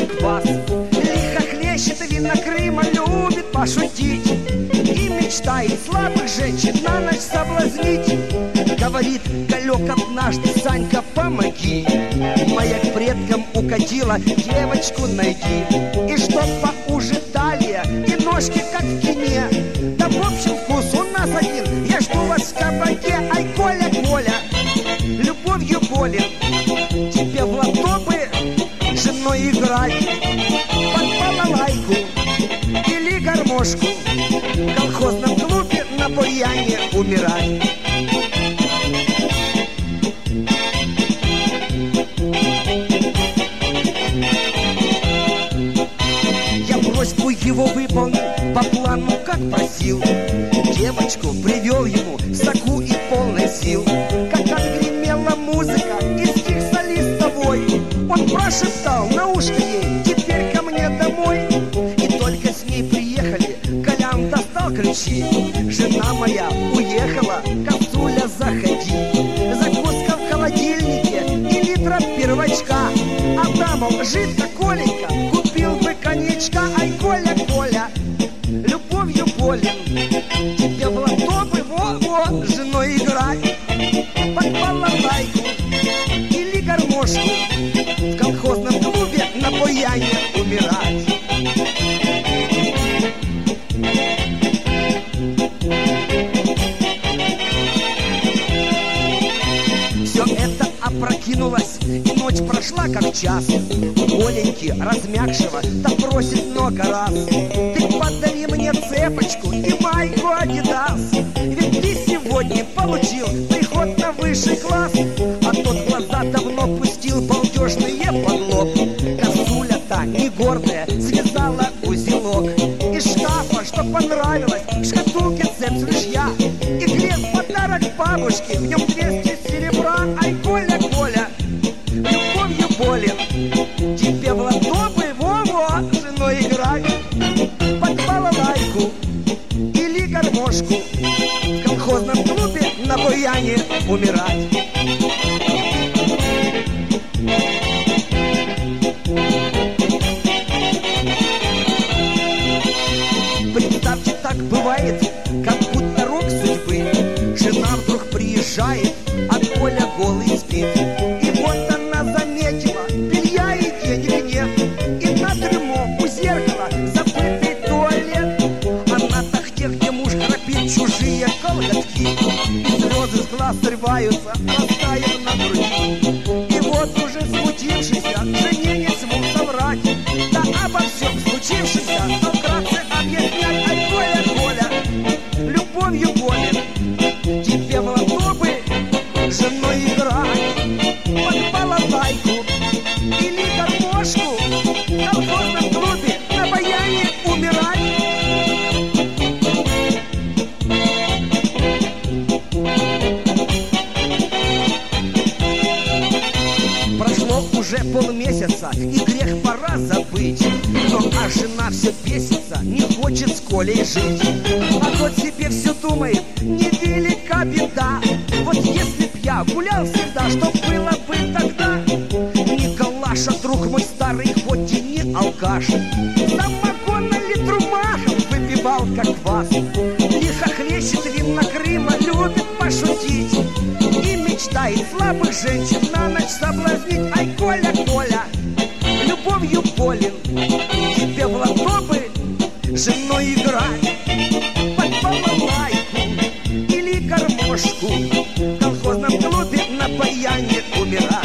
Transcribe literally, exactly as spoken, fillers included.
квас. Лихо хлещет вина Крыма, любит пошутить и мечтает слабых женщин на ночь соблазнить. Говорит Галек однажды: Санька, помоги, моя к предкам укатила, девочку найди. И чтоб поуже талия и ножки, как в кине. Да в общем вкус у нас один, я жду вас в кабаке. Ай, Коля, Коля, любовью болен, тебе в лото бы женой играть под балалайку или гармошку, в колхозном клубе на бурьяне умирать. Я просьбу его выполнил по плану, как просил. Девочку привел ему соку и полной сил. Как отгремела музыка из стих солистовой, он прошептал на ушко ей: теперь ко мне домой. И только с ней приехали, Колян достал ключи. Жена моя уехала, капсуля, заходи. Закуска в холодильнике и литра первочка. А там, мол, жидко, Коленька, купил бы коньячка. Ай, Коля, Коля, любовью болен, тебе в лото бы во-во женой играть под балалайку или гармошку, в колхозном клубе на бурьяне умирать. Все это опрокинулось, и ночь прошла как час. Коленьки размягшего да просит много раз: ты подари мне цепочку и майку Адидас, ведь ты сегодня получил приход на высший класс. А тот глаза давно пустил балдежные под лоб. Косуля-то не гордая связала узелок из шкафа, что понравилось, в шкатулке цепь с ружья и крест подарок бабушке, в нем двести серебра. Ай, Коля, Коля, любовью болен, тебе в лото бы во-во женой играть под балалайку или гармошку, в колхозном клубе на бурьяне умирать. Представьте, так бывает, как будто рок судьбы. Жена вдруг приезжает, а Коля голый спит. И вот она заметила, белья и денег нет, и на трюмо у зеркала забытый туалет. Она тахте, где муж храпит, чужие колготки, и слезы с глаз срываются, растаяв на груди. И вот уже смутившийся жене не смог соврать, да обо всем случившемся стал вкратце объяснять. Ай, Коля, Коля, любовью болен, тебе в лото бы женой играть под балалайку или гармошку, в колхозном клубе на бурьяне умирать. Прошло уже полмесяца, и грех пора забыть. Но а жена все бесится, не хочет с Колей жить. А тот себе все думает: невелика беда. Вот если б я гулял всегда, что было бы тогда? Николаша, друг мой старый, хоть и не алкаш, самогон на литру махом выпивал, как квас. Лихо хлещет вина Крыма, любит пошутить и мечтает слабых женщин на ночь соблазнить. Ай, Коля, Коля, любовью болен, тебе в лото бы женой играть под балалайку или гармошку, в колхозном клубе на бурьяне умирать.